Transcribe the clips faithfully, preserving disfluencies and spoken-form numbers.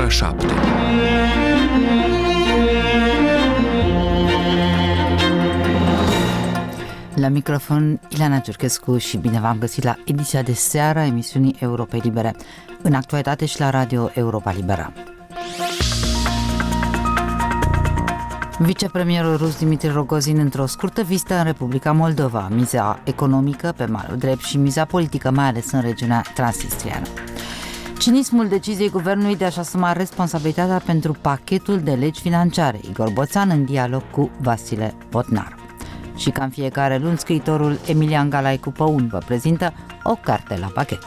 ora șapte. La microfon, Ileana Ciurchescu și bine v-am găsit la ediția de seară a emisiunii Europei Libere, în actualitate și la Radio Europa Liberă. Vicepremierul rus Dmitri Rogozin într-o scurtă vizită în Republica Moldova, miza economică pe malul drept și miza politică, mai ales în regiunea transnistriană. Cinismul deciziei guvernului de a-și asuma responsabilitatea pentru pachetul de legi financiare, Igor Boțan în dialog cu Vasile Botnar. Și ca în fiecare luni, scriitorul Emilian Galaicu Păun vă prezintă o carte la pachet.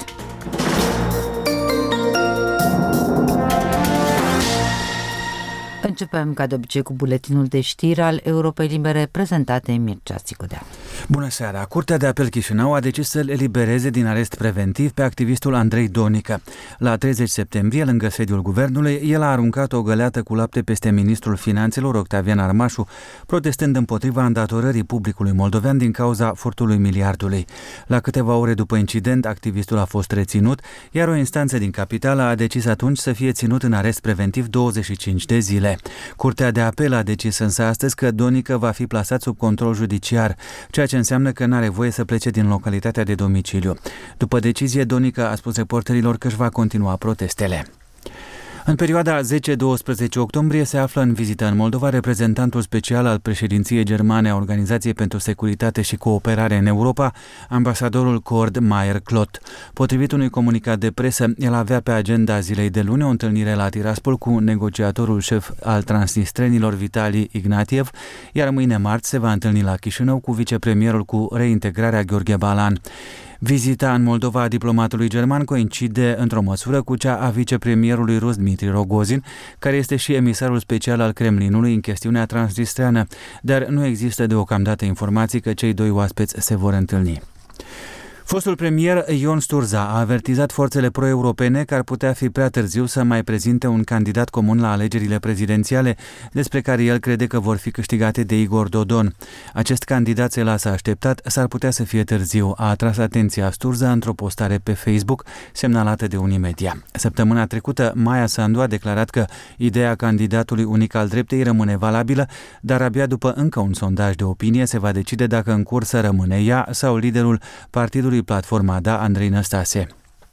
Începem ca de obicei cu buletinul de știri al Europei Libere, prezentat de Mircea Țicudea. Bună seara! Curtea de apel Chișinău a decis să-l elibereze din arest preventiv pe activistul Andrei Donică. La treizeci septembrie, lângă sediul guvernului, el a aruncat o găleată cu lapte peste ministrul finanțelor Octavian Armașu, protestând împotriva îndatorării publicului moldovean din cauza furtului miliardului. La câteva ore după incident, activistul a fost reținut, iar o instanță din capitală a decis atunci să fie ținut în arest preventiv douăzeci și cinci de zile. Curtea de apel a decis însă astăzi că Donică va fi plasat sub control judiciar, ceea ce înseamnă că n-are voie să plece din localitatea de domiciliu. După decizie, Donică a spus reporterilor că își va continua protestele. În perioada zece doisprezece octombrie se află în vizită în Moldova reprezentantul special al președinției germane a Organizației pentru Securitate și Cooperare în Europa, ambasadorul Cord Meyer-Klott. Potrivit unui comunicat de presă, el avea pe agenda zilei de luni o întâlnire la Tiraspol cu negociatorul șef al transnistrenilor Vitali Ignatiev, iar mâine marți se va întâlni la Chișinău cu vicepremierul cu reintegrarea Gheorghe Balan. Vizita în Moldova a diplomatului german coincide într-o măsură cu cea a vicepremierului rus Dmitri Rogozin, care este și emisarul special al Kremlinului în chestiunea transnistreană, dar nu există deocamdată informații că cei doi oaspeți se vor întâlni. Fostul premier Ion Sturza a avertizat forțele pro-europene că ar putea fi prea târziu să mai prezinte un candidat comun la alegerile prezidențiale, despre care el crede că vor fi câștigate de Igor Dodon. Acest candidat se lasă așteptat, s-ar putea să fie târziu, a atras atenția Sturza într-o postare pe Facebook, semnalată de Unimedia. Săptămâna trecută, Maia Sandu a declarat că ideea candidatului unic al dreptei rămâne valabilă, dar abia după încă un sondaj de opinie se va decide dacă în cursă rămâne ea sau liderul partidului Platforma Da, Andrei Năstase.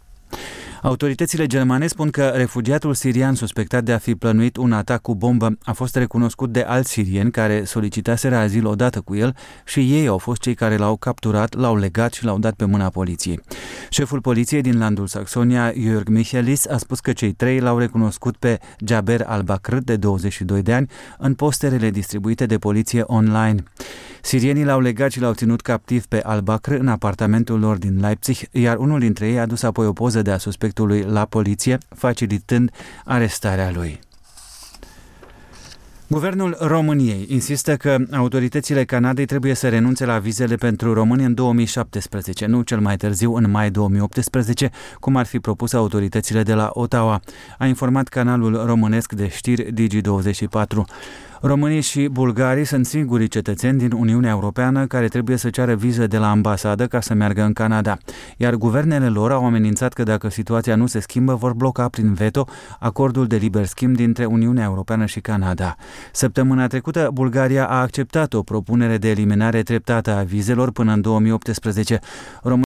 Autoritățile germane spun că refugiatul sirian suspectat de a fi plănuit un atac cu bombă a fost recunoscut de alți sirieni care solicitaseră azil odată cu el și ei au fost cei care l-au capturat, l-au legat și l-au dat pe mâna poliției. Șeful poliției din landul Saxonia, Jörg Michelis, a spus că cei trei l-au recunoscut pe Jaber al-Bakr, de douăzeci și doi de ani, în posterele distribuite de poliție online. Sirienii l-au legat și l-au ținut captiv pe al-Bakr în apartamentul lor din Leipzig, iar unul dintre ei a dus apoi o poză de a suspectului la poliție, facilitând arestarea lui. Guvernul României insistă că autoritățile Canadei trebuie să renunțe la vizele pentru români în două mii șaptesprezece, nu cel mai târziu în mai două mii optsprezece, cum ar fi propus autoritățile de la Ottawa, a informat canalul românesc de știri Digi douăzeci și patru. Românii și bulgarii sunt singurii cetățeni din Uniunea Europeană care trebuie să ceară viză de la ambasadă ca să meargă în Canada, iar guvernele lor au amenințat că dacă situația nu se schimbă, vor bloca prin veto acordul de liber schimb dintre Uniunea Europeană și Canada. Săptămâna trecută, Bulgaria a acceptat o propunere de eliminare treptată a vizelor până în două mii optsprezece.